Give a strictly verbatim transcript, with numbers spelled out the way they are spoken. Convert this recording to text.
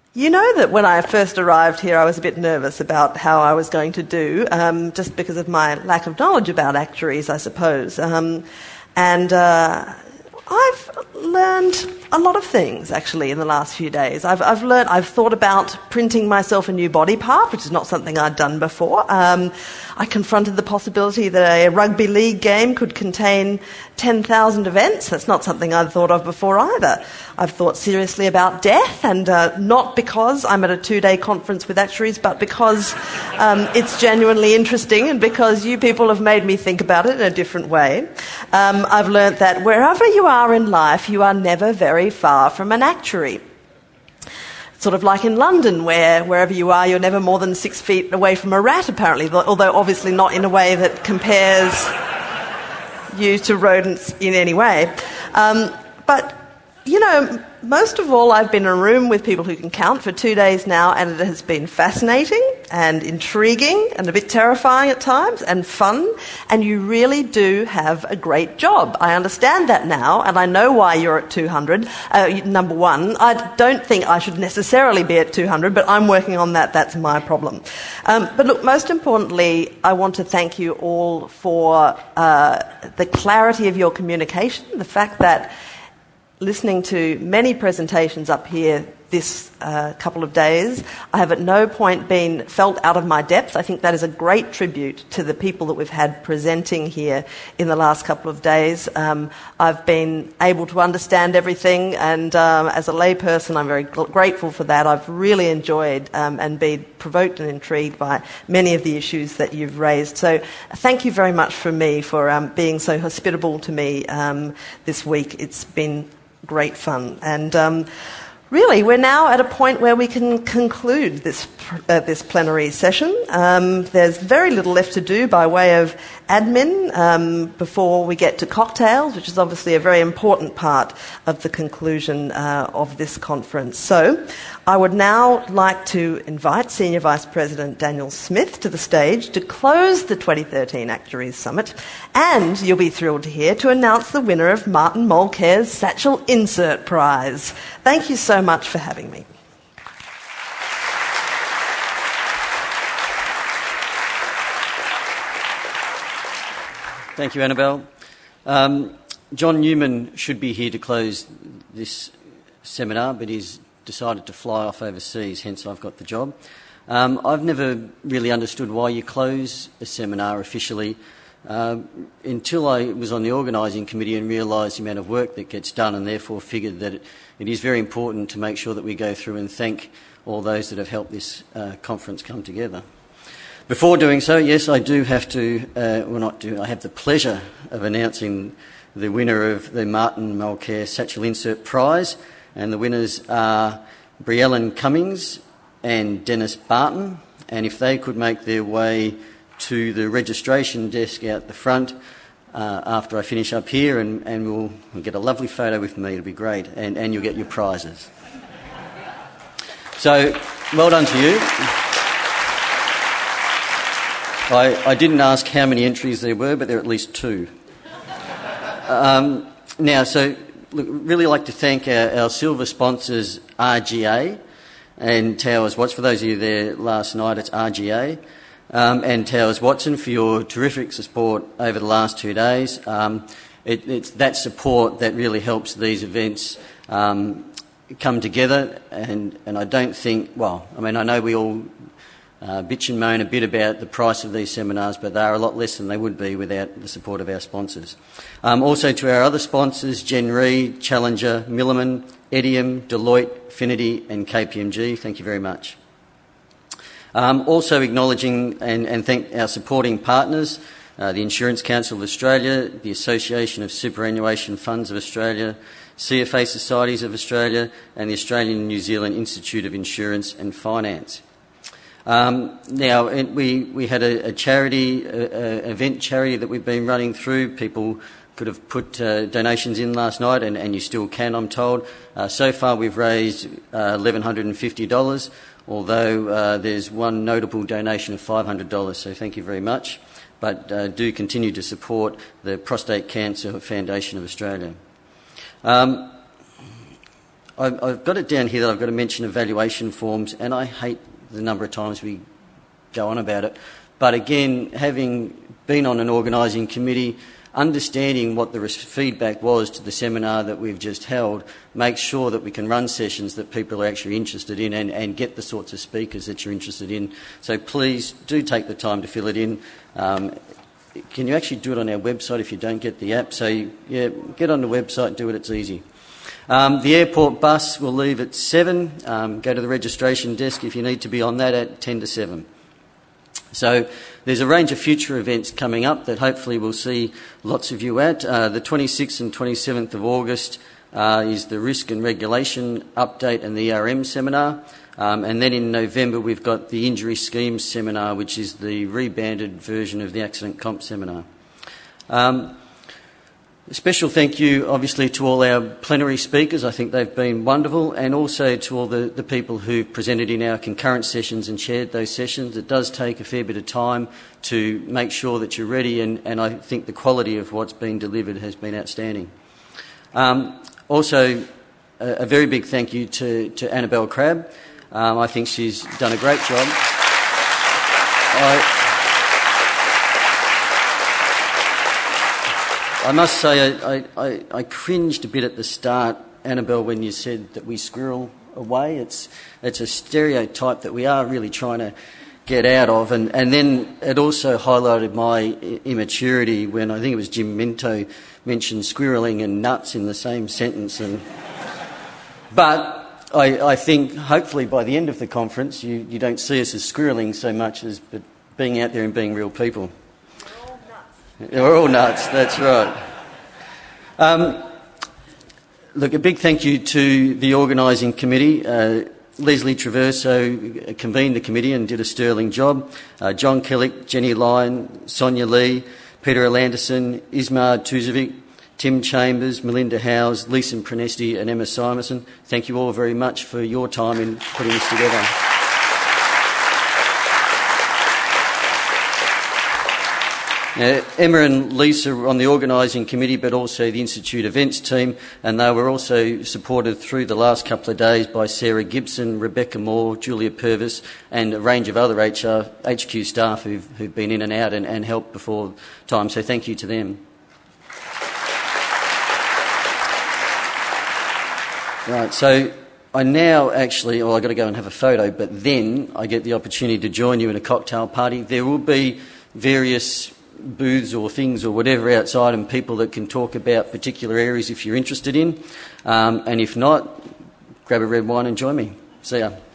You know that when I first arrived here, I was a bit nervous about how I was going to do, um, just because of my lack of knowledge about actuaries, I suppose. Um, and uh, I've learned a lot of things, actually, in the last few days. I've, I've learned, I've thought about printing myself a new body part, which is not something I'd done before. Um, I confronted the possibility that a rugby league game could contain ten thousand events. That's not something I'd thought of before either. I've thought seriously about death, and uh, not because I'm at a two-day conference with actuaries, but because um, it's genuinely interesting and because you people have made me think about it in a different way. Um, I've learnt that wherever you are in life, you are never very far from an actuary. Sort of like in London, where wherever you are, you're never more than six feet away from a rat, apparently, although obviously not in a way that compares you to rodents in any way. Um, but, you know, most of all, I've been in a room with people who can count for two days now, and it has been fascinating and intriguing and a bit terrifying at times and fun, and you really do have a great job. I understand that now, and I know why you're at two hundred. Uh, number one, I don't think I should necessarily be at two hundred, but I'm working on that. That's my problem. Um, but look, most importantly, I want to thank you all for uh, the clarity of your communication, the fact that listening to many presentations up here this uh, couple of days, I have at no point been felt out of my depth. I think that is a great tribute to the people that we've had presenting here in the last couple of days. Um, I've been able to understand everything, and um, as a layperson, I'm very gl- grateful for that. I've really enjoyed um, and been provoked and intrigued by many of the issues that you've raised. So thank you very much for me for um, being so hospitable to me um, this week. It's been great fun. And um, really, we're now at a point where we can conclude this uh, this plenary session. Um, there's very little left to do by way of admin um, before we get to cocktails, which is obviously a very important part of the conclusion uh, of this conference. So I would now like to invite Senior Vice President Daniel Smith to the stage to close the twenty thirteen Actuaries Summit, and you'll be thrilled to hear, to announce the winner of Martin Mulcair's Satchel Insert Prize. Thank you so much for having me. Thank you, Annabelle. Um, John Newman should be here to close this seminar, but he's decided to fly off overseas, hence I've got the job. Um, I've never really understood why you close a seminar officially uh, until I was on the organising committee and realised the amount of work that gets done, and therefore figured that it, it is very important to make sure that we go through and thank all those that have helped this uh, conference come together. Before doing so, yes, I do have to, uh, well not do, I have the pleasure of announcing the winner of the Martin Mulcair Satchel Insert Prize, and the winners are Briellen Cummings and Dennis Barton, and if they could make their way to the registration desk out the front uh, after I finish up here, and, and we'll, we'll get a lovely photo with me, it'll be great, and, and you'll get your prizes. So, well done to you. I, I didn't ask how many entries there were, but there are at least two. Um, now, so look, really like to thank our, our silver sponsors, R G A and Towers Watson. For those of you there last night, it's R G A um, and Towers Watson for your terrific support over the last two days. Um, it, it's that support that really helps these events um, come together, and, and I don't think, well, I mean, I know we all Uh, bitch and moan a bit about the price of these seminars, but they are a lot less than they would be without the support of our sponsors. Um, also to our other sponsors, Gen Re, Challenger, Milliman, Edium, Deloitte, Finity and K P M G, thank you very much. Um, also acknowledging and, and thank our supporting partners, uh, the Insurance Council of Australia, the Association of Superannuation Funds of Australia, C F A Societies of Australia and the Australian and New Zealand Institute of Insurance and Finance. Um, now, we, we had a, a charity, a, a event charity that we've been running through. People could have put uh, donations in last night, and, and you still can, I'm told. Uh, so far we've raised uh, one thousand one hundred fifty dollars, although uh, there's one notable donation of five hundred dollars, so thank you very much. But uh, do continue to support the Prostate Cancer Foundation of Australia. Um, I've, I've got it down here that I've got to mention evaluation forms, and I hate the number of times we go on about it. But again, having been on an organising committee, understanding what the feedback was to the seminar that we've just held makes sure that we can run sessions that people are actually interested in and, and get the sorts of speakers that you're interested in. So please do take the time to fill it in. Um, can you actually do it on our website if you don't get the app? So, you, yeah, get on the website and do it. It's easy. Um, the airport bus will leave at seven. Um, go to the registration desk if you need to be on that at ten to seven. So there's a range of future events coming up that hopefully we'll see lots of you at. Uh, the twenty-sixth and twenty-seventh of August uh, is the Risk and Regulation Update and the E R M seminar. Um, and then in November we've got the Injury Schemes seminar, which is the rebanded version of the Accident Comp seminar. Um, A special thank you, obviously, to all our plenary speakers. I think they've been wonderful, and also to all the, the people who presented in our concurrent sessions and chaired those sessions. It does take a fair bit of time to make sure that you're ready, and, and I think the quality of what's been delivered has been outstanding. Um, also, a, a very big thank you to, to Annabelle Crabb. Um, I think she's done a great job. I, I must say, I, I, I cringed a bit at the start, Annabelle, when you said that we squirrel away. It's it's a stereotype that we are really trying to get out of. And, and then it also highlighted my immaturity when I think it was Jim Minto mentioned squirreling and nuts in the same sentence. And But I, I think hopefully by the end of the conference you, you don't see us as squirreling so much as but being out there and being real people. We're all nuts, that's right. Um, look, a big thank you to the organising committee. Uh, Leslie Traverso convened the committee and did a sterling job. Uh, John Killick, Jenny Lyon, Sonia Lee, Peter Alanderson, Ismar Tuzovic, Tim Chambers, Melinda Howes, Lisa Prenesti and Emma Simonson. Thank you all very much for your time in putting this together. Now, Emma and Lisa were on the organising committee, but also the Institute events team, and they were also supported through the last couple of days by Sarah Gibson, Rebecca Moore, Julia Purvis, and a range of other H R, H Q staff who've, who've been in and out and, and helped before time. So thank you to them. Right, so I now actually, well, I've got to go and have a photo, but then I get the opportunity to join you in a cocktail party. There will be various booths or things or whatever outside and people that can talk about particular areas if you're interested in. Um, and if not, grab a red wine and join me. See ya.